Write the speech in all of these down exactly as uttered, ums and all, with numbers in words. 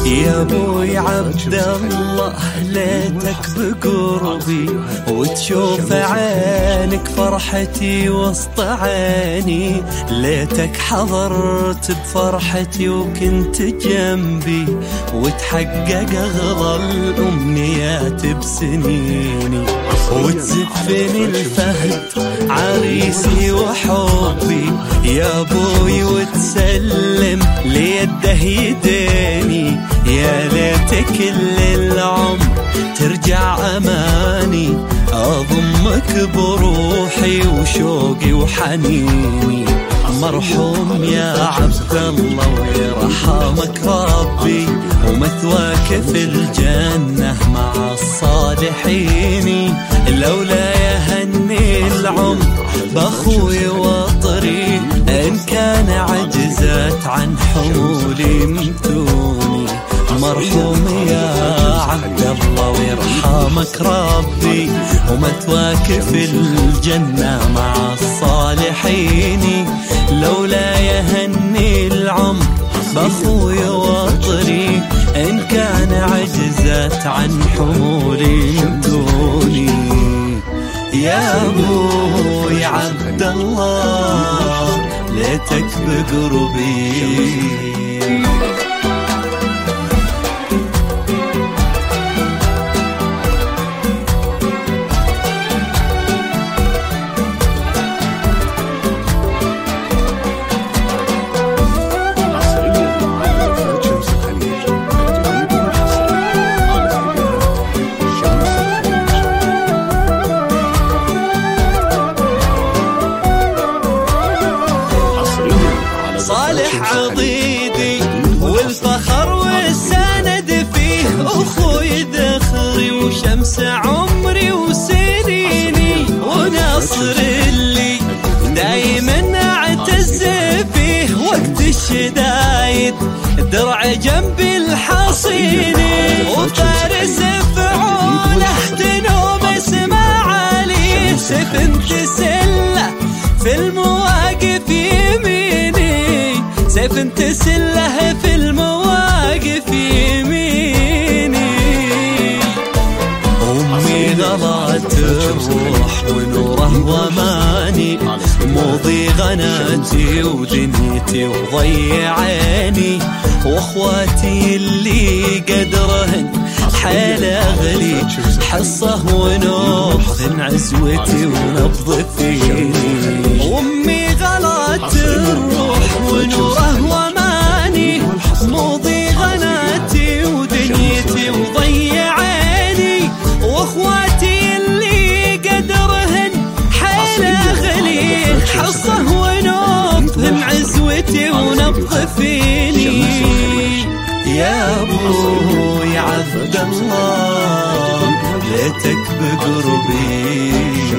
يا ابوي عبد الله ليتك بقربي وتشوف عينك فرحتي وسط عيني، ليتك حضرت بفرحتي وكنت جنبي وتحقق اغلى الامنيات بسنيني، وتزفني الفهد عريسي وحبي يا ابوي وتسلم ليده يديني، يا ليت كل العمر ترجع اماني اضمك بروحي وشوقي وحنيني. مرحوم يا عبد الله ويرحمك ربي ومثواك في الجنة مع الصالحين، لولا يهني العمر بأخوي وطري إن كان عجزت عن حمولي متوني. مرحوم يا عبد الله ويرحمك ربي ومثواك في الجنة مع الصالحين، لولا يهني العمر بأخوي وطري إن كان عجزت عن حمولي متوني. يا ابوي عبد الله ليتك بقربي. صالح عضيدي والفخر والسند فيه، أخوي ذخري وشمس عمري وسنيني، وناصر اللي دايما اعتز فيه وقت الشدايد درع جنب الحصيني، وفارس فعوله تنوم اسماعيلي، سفن تسله في المواقف يميني، سيف تسله في المواقف يميني. أمي غلات الروح ونوره وماني، موضي غناتي ودنيتي وضيع عيني، واخواتي اللي قدرهن حيل اغلي، حصه ونبض عزوتي ونبض فيني. أمي غلات الروح ونوره وماني، موضي غناتي ودنيتي وضيع عيني، واخواتي اللي قدرهن حيل اغلي، حصه ونبض عزوتي ونبض فيني. يا ابوي عبد الله ليتك بقربي.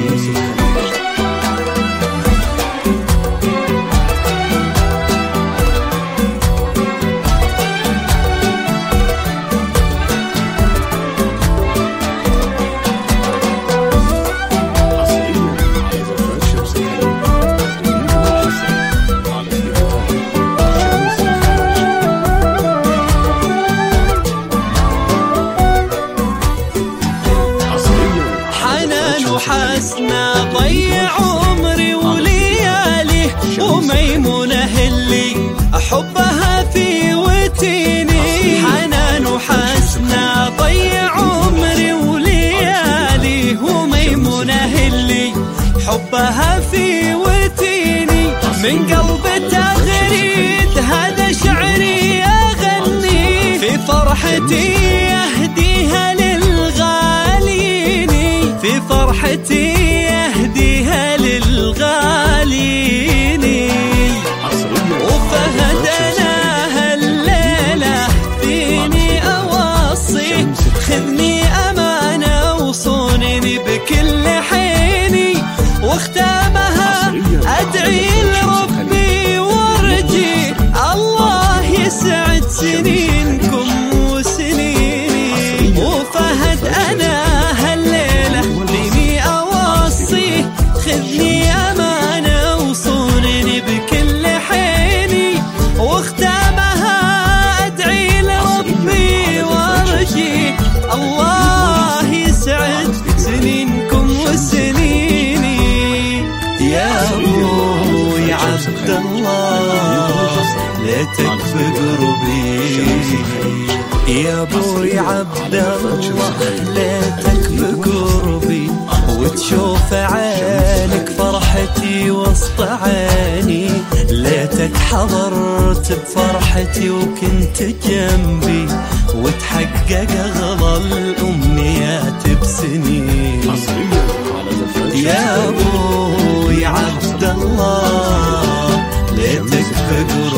حسنا ضيع عمري وليالي، وميمونة اللي أحبها في وتيني، حنان وحسنا ضيع عمري وليالي، وميمونة اللي حبها في وتيني، من قلب تغريد هذا شعري أغني، في فرحتي أهديها للغالين، في فرحتي أهديها للغالين. وفهد أنا هالليلة فيني أوصي، خذني أمانة وصونني بكل حيني، واختامها أدعي لربي وارجي الله يسعد سنينكم وسنيني. وفهد أنا هالليلة فيني أوصي، خذني أمانة وصوني ليتك بقربي يا ابوي عبد الله، ليتك بقربي وتشوف عينك فرحتي وسط عيني، ليتك حضرت بفرحتي وكنت جنبي وتحقق اغلى الامنيات بسنين. يا ابوي عبد الله، ليتك بقربي